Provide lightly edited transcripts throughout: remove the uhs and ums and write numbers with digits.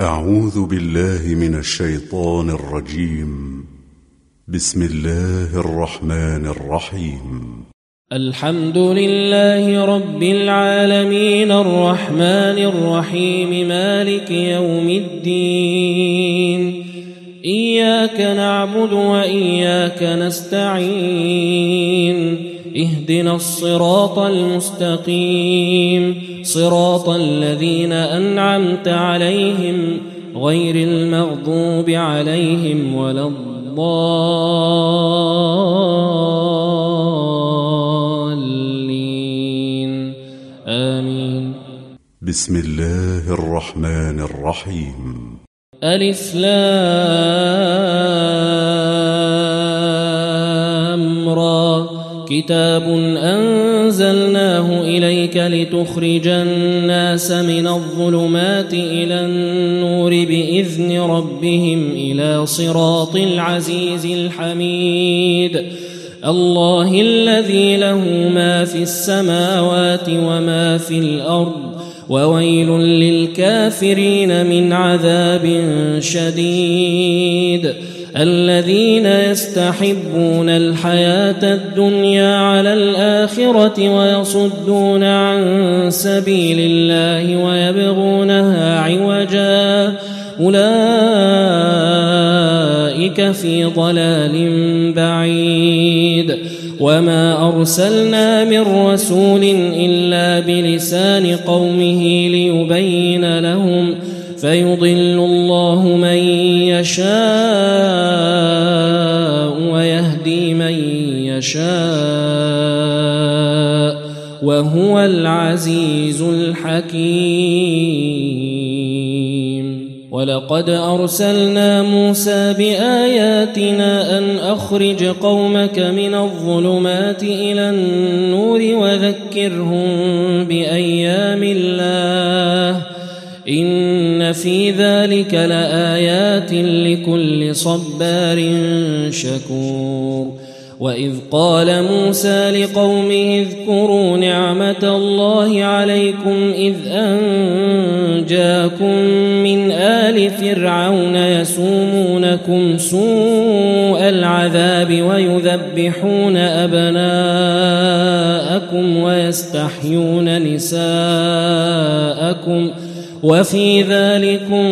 أعوذ بالله من الشيطان الرجيم. بسم الله الرحمن الرحيم. الحمد لله رب العالمين الرحمن الرحيم مالك يوم الدين. إياك نعبد وإياك نستعين. اهدنا الصراط المستقيم صراط الذين أنعمت عليهم غير المغضوب عليهم ولا الضالين آمين. بسم الله الرحمن الرحيم. ألف لام را كتاب أنزلناه إليك لتخرج الناس من الظلمات إلى النور بإذن ربهم إلى صراط العزيز الحميد. الله الذي له ما في السماوات وما في الأرض وويل للكافرين من عذاب شديد. الذين يستحبون الحياة الدنيا على الآخرة ويصدون عن سبيل الله ويبغونها عوجا أولئك في ضلال بعيد. وما أرسلنا من رسول إلا بلسان قومه ليبين لهم فيضل الله من يشاء ويهدي من يشاء وهو العزيز الحكيم. ولقد أرسلنا موسى بآياتنا أن أخرج قومك من الظلمات إلى النور وذكرهم بأيام الله إن في ذلك لآيات لكل صبار شكور. وإذ قال موسى لقومه اذكروا نعمة الله عليكم إذ أنجاكم من آل فرعون يسومونكم سوء العذاب ويذبحون أبناءكم ويستحيون نساءكم وفي ذلكم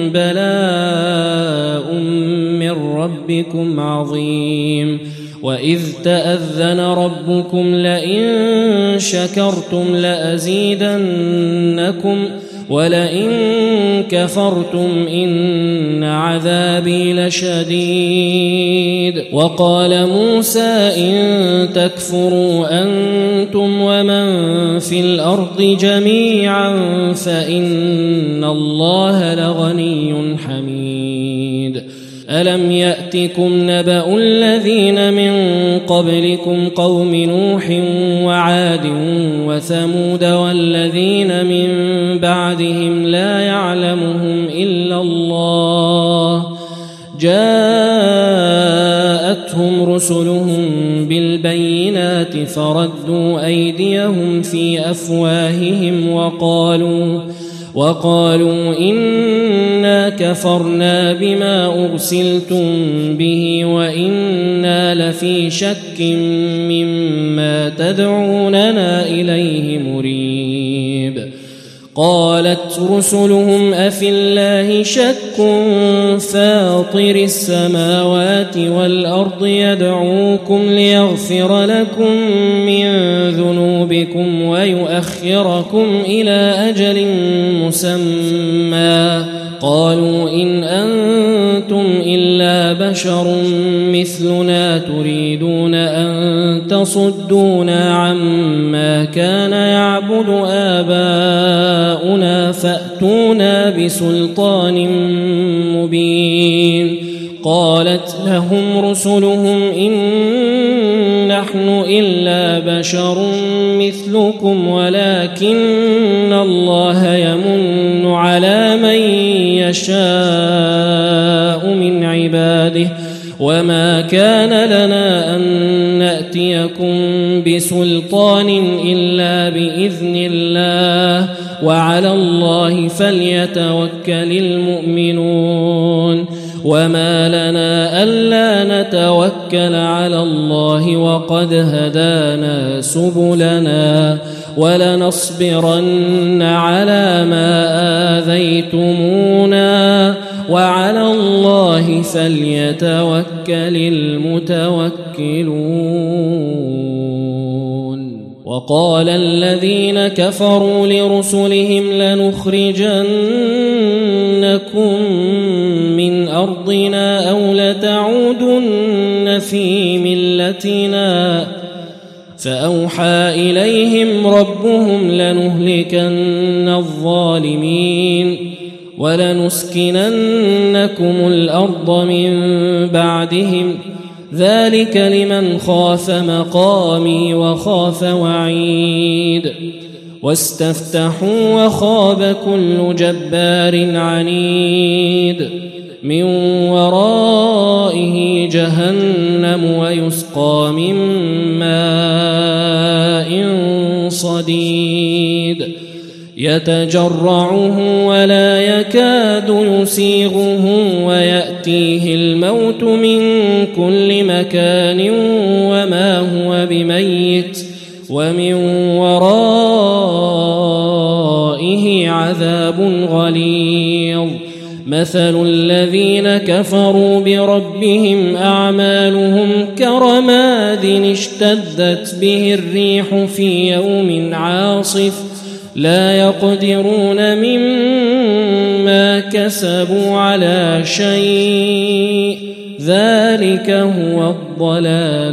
بلاء من ربكم عظيم. وإذ تأذن ربكم لئن شكرتم لأزيدنكم ولئن كفرتم إن عذابي لشديد. وقال موسى إن تكفروا أنتم ومن في الأرض جميعا فإن الله لغني حميد. ألم يأتكم نبأ الذين من قبلكم قوم نوح وعاد وثمود والذين من بعدهم لا يعلمهم إلا الله جاءتهم رسلهم بالبينات فردوا أيديهم في أفواههم وقالوا إنا كفرنا بما أرسلتم به وإنا لفي شك مما تدعوننا إليه مريب. قالت رسلهم أفي الله شك فاطر السماوات والأرض يدعوكم ليغفر لكم من ذنوبكم ويؤخركم إلى أجل مسمى قالوا إن أنتم إلا بشر مثلنا تريدون أن تصدونا عما كان يعبد آباؤنا فأتونا بسلطان مبين. قالت لهم رسلهم إن نحن إلا بشر مثلكم ولكن الله يمن على من يشاء من عباده وما كان لنا أن نأتيكم بسلطان إلا بإذن الله وعلى الله فليتوكل المؤمنون وما لنا ألا نتوكل على الله وقد هدانا سبلنا ولنصبرن على ما آذيتمونا وعلى الله فليتوكل المتوكلون وقال الذين كفروا لرسلهم لنخرجنكم من أرضنا أو لتعودن في ملتنا فأوحى إليهم ربهم لنهلكن الظالمين ولنسكننكم الأرض من بعدهم ذلك لمن خاف مقامي وخاف وعيد واستفتحوا وخاب كل جبار عنيد من ورائه جهنم ويسقى من ماء صديد يتجرعه ولا يكاد يسيغه ويأتيه الموت من كل مكان وما هو بميت ومن ورائه عذاب غليظ مثل الذين كفروا بربهم أعمالهم كرماد اشتدت به الريح في يوم عاصف لا يقدرون مما كسبوا على شيء ذلك هو الضلال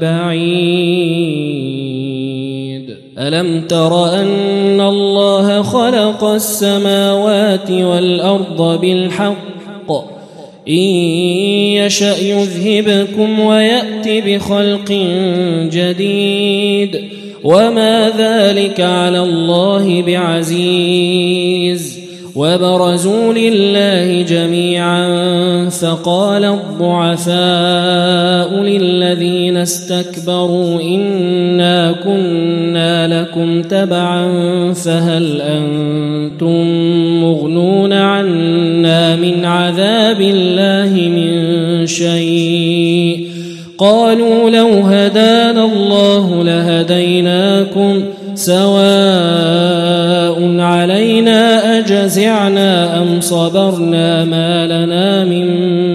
البعيد ألم تر أن الله خلق السماوات والأرض بالحق إن يشأ يذهبكم ويأت بخلق جديد وما ذلك على الله بعزيز وبرزوا لله جميعا فقال الضعفاء للذين استكبروا إنا كنا لكم تبعا فهل أنتم مغنون عنا من عذاب الله من شيء قالوا لو هدانا الله لهديناكم سواء علينا أجزعنا أم صبرنا ما لنا من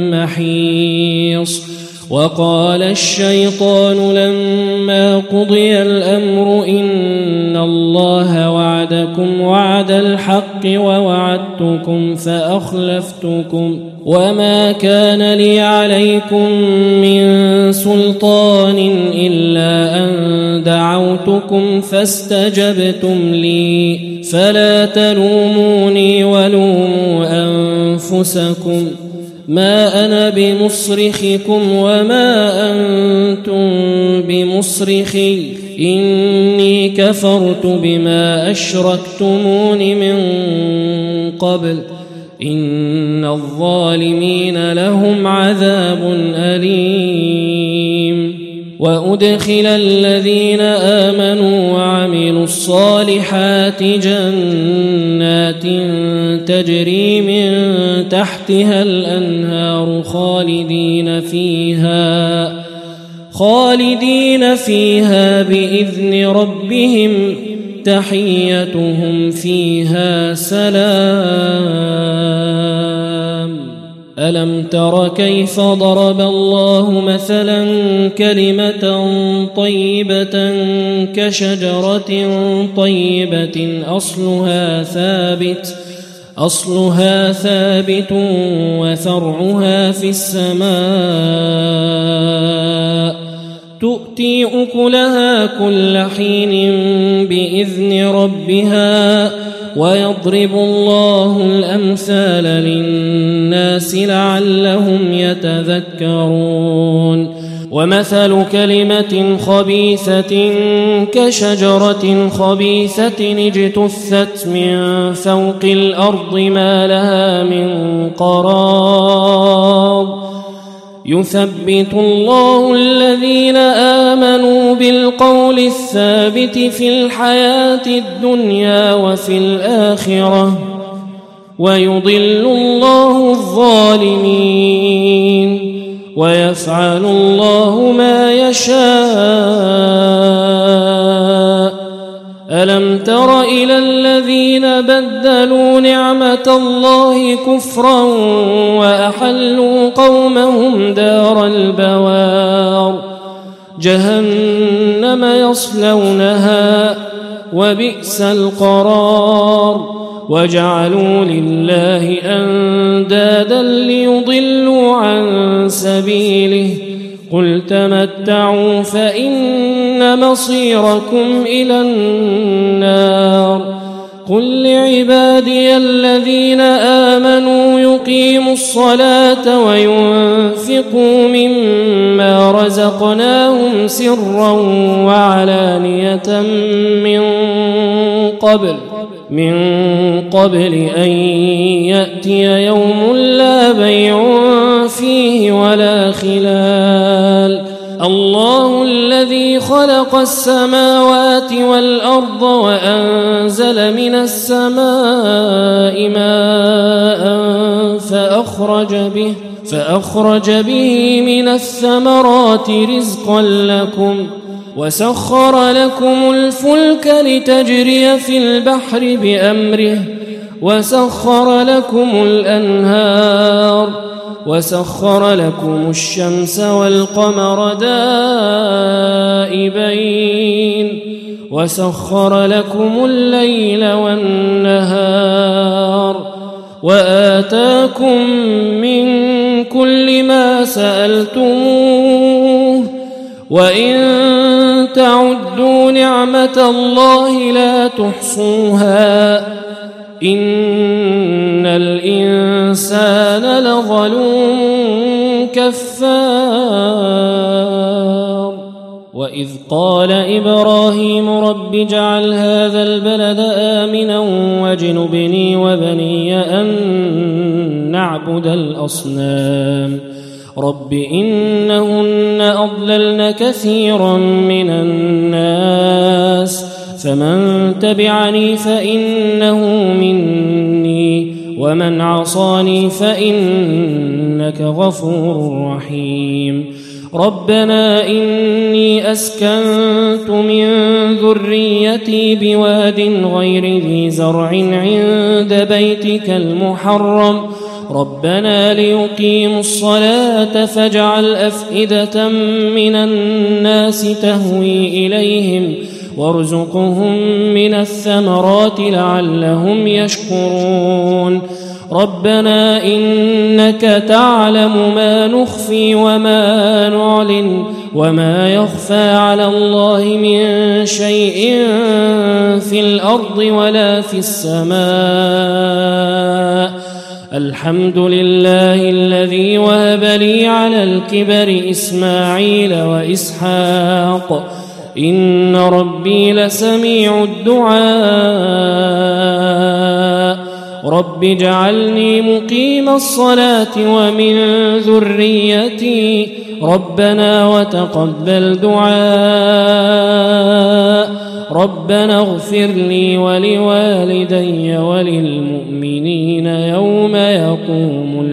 محيص وقال الشيطان لما قضي الأمر إن الله وعدكم وعد الحق ووعدتكم فأخلفتكم وما كان لي عليكم من سلطان إلا أن دعوتكم فاستجبتم لي فلا تلوموني ولوموا أنفسكم ما أنا بمصرخكم وما أنتم بمصرخي إني كفرت بما أشركتمون من قبل إن الظالمين لهم عذاب أليم وأدخل الذين آمنوا وعملوا الصالحات جنات تجري من تحتها الأنهار خالدين فيها بإذن ربهم تحيتهم فيها سلام ألم تر كيف ضرب الله مثلا كلمة طيبة كشجرة طيبة أصلها ثابت وفرعها في السماء تؤتي أكلها كل حين بإذن ربها ويضرب الله الأمثال للناس لعلهم يتذكرون ومثل كلمة خبيثة كشجرة خبيثة اجتثت من فوق الأرض ما لها من قرار يثبت الله الذين آمنوا بالقول الثابت في الحياة الدنيا وفي الآخرة ويضل الله الظالمين ويفعل الله ما يشاء. ألم تر إلى الذين بدلوا نعمة الله كفرا وأحلوا قومهم دار البوار جهنم يصلونها وبئس القرار وجعلوا لله أندادا ليضلوا عن سبيله قل تمتعوا فإن مصيركم إلى النار قل لعبادي الذين آمنوا يقيموا الصلاة وينفقوا مما رزقناهم سرا وعلانية من قبل أن يأتي يوم لا بيع فيه ولا خلال الله الذي خلق السماوات والأرض وأنزل من السماء ماء فأخرج به من الثمرات رزقا لكم وسخر لكم الفلك لتجري في البحر بأمره وسخر لكم الأنهار وسخر لكم الشمس والقمر دائبين وسخر لكم الليل والنهار وآتاكم من كل ما سألتموه وإن تعدوا نعمة الله لا تحصوها إن الإنسان لظلوم كفار وإذ قال إبراهيم رب اجعل هذا البلد آمنا واجنبني وبني أن نعبد الأصنام رب إنهن أضللن كثيرا من الناس فمن تبعني فإنه مني ومن عصاني فإنك غفور رحيم ربنا إني أسكنت من ذريتي بواد غير ذي زرع عند بيتك المحرم ربنا ليقيموا الصلاة فاجعل أفئدة من الناس تهوي إليهم وارزقهم من الثمرات لعلهم يشكرون ربنا إنك تعلم ما نخفي وما نعلن وما يخفى على الله من شيء في الأرض ولا في السماء الحمد لله الذي وهب لي على الكبر إسماعيل وإسحاق إن ربي لسميع الدعاء رب اجعلني مقيم الصلاة ومن ذريتي ربنا وتقبل دعاء ربنا اغفر لي ولوالدي وللمؤمنين يوم يقوم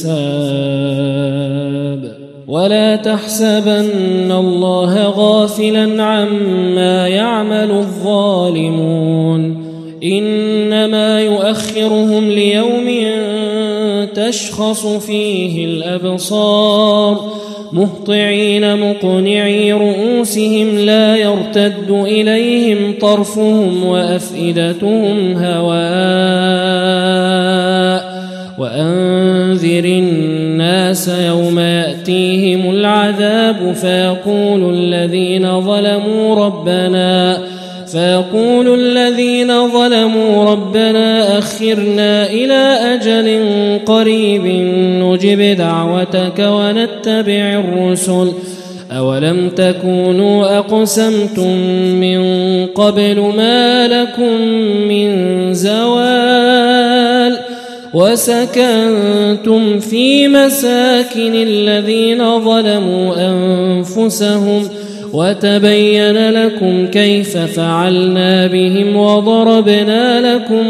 الحساب ولا تحسبن الله غافلا عما يعمل الظالمون إنما يؤخرهم ليوم تشخص فيه الأبصار مهطعين مقنعي رؤوسهم لا يرتد إليهم طرفهم وأفئدتهم هواء وأنذر الناس يوم يأتيهم العذاب فيقول الذين ظلموا ربنا أخرنا إلى أجل قريب نجب دعوتك ونتبع الرسل أولم تكونوا أقسمتم من قبل ما لكم من زوال وسكنتم في مساكن الذين ظلموا أنفسهم وتبين لكم كيف فعلنا بهم وضربنا لكم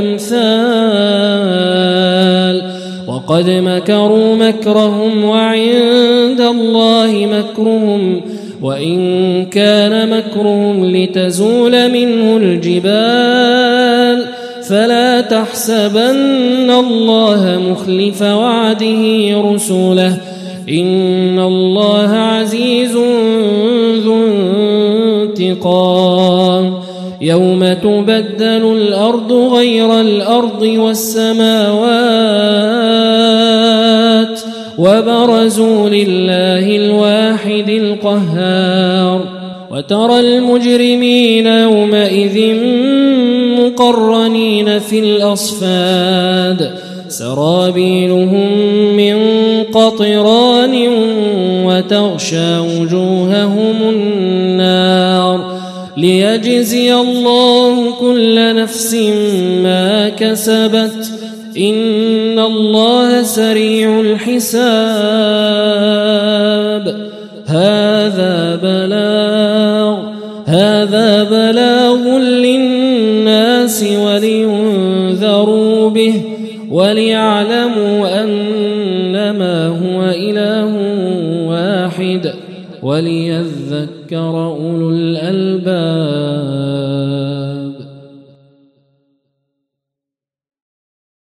الأمثال وقد مكروا مكرهم وعند الله مكرهم وإن كان مكرهم لتزول منه الجبال فلا تحسبن الله مخلف وعده رسله إن الله عزيز ذو انتقام يوم تبدل الأرض غير الأرض والسماوات وبرزوا لله الواحد القهار وترى المجرمين يومئذ مقرنين في الأصفاد سرابيلهم من قطران وتغشى وجوههم النار ليجزي الله كل نفس ما كسبت إن الله سريع الحساب هذا بلاغ للناس ولينذروا به وليعلموا أنما هو إله واحد وليذكر أولو الألباب